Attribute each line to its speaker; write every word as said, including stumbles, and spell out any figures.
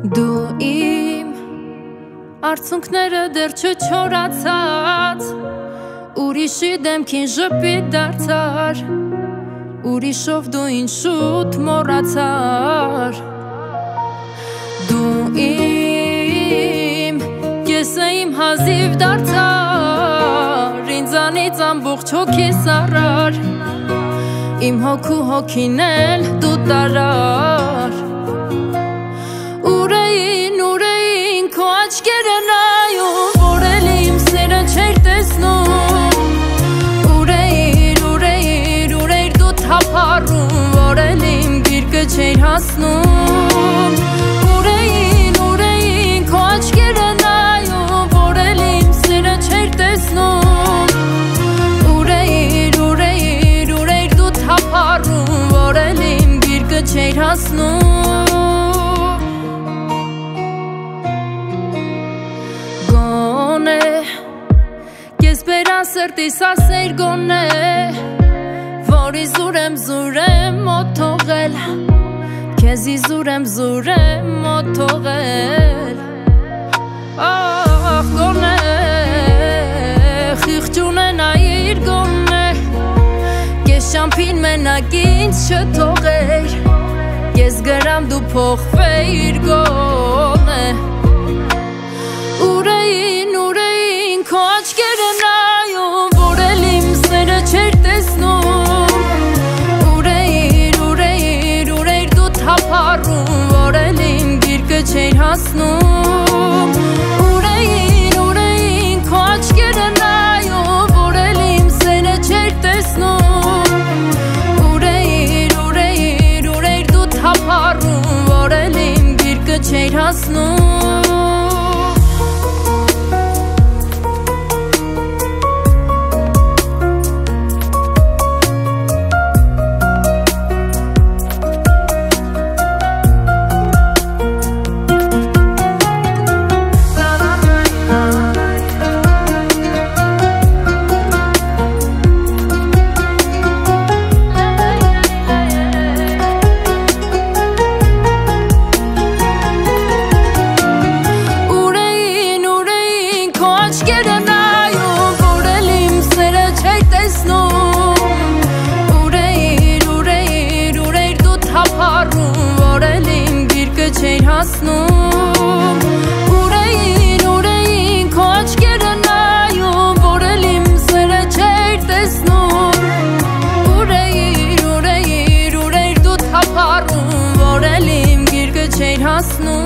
Speaker 1: Դու իմ արցունքները դեռ չչորացած, ուրիշի դեմքին ժպիտ դարձար, ուրիշով դու ինձ շուտ մոռացար։ Դու իմ կեսը իմ հազիվ դարձար, ինձանից ամբողջ հոգիս առար, իմ հոգու հոգին էլ դու տարար։ Ուր էին, ուր էին քո աչքերը նայում, որ էլ իմ սերը չէր տեսնում։ Ուր էիր, ուր էիր, ուր էիր դու թափառում, որ էլ իմ գիրկը չէր հասնում։ Ուր էին, ուր էին քո աչքերը նայում, որ էլ իմ սերը չէր տեսնում։ Ուր էիր, ուր էիր, ուր էիր դու թափառում, որ էլ իմ գիրկը չէր հասնում։ Կես բերան սրտիս ասեիր գոնե, որ իզուր եմ զուր եմ մոտ թողել, քեզ իզուր եմ զուր եմ մոտ թողել։ Ախ գոնե, խիղճ ունենայիր գոնե, կես շամփին մենակ ինձ չթողեիր, կես գրամ դու փոխվեիր գոնե։ Ուր էին, ուր էին քո աչքերը նայում, որ էլ իմ սերը չէր տեսնում։ Ուր էիր, ուր էիր, ուր էիր դու թափառում, որ էլ իմ գիրկը չէր հասնում։ Ուր էին, ուր էին քո աչքերը նայում, որ էլ իմ սերը չէր տեսնում։ Ուր էիր, ուր էիր, ուր էիր դու թափառում, որ էլ իմ գիրկը չէր հասնում։ Չէր հասնում։ Ուր էին, ուր էին քո աչքերը նայում, որ էլ իմ սերը չէր տեսնում։ Ուր էիր, ուր էիր, ուր էիր դու թափառում, որ էլ իմ գիրկը չէր հասնում։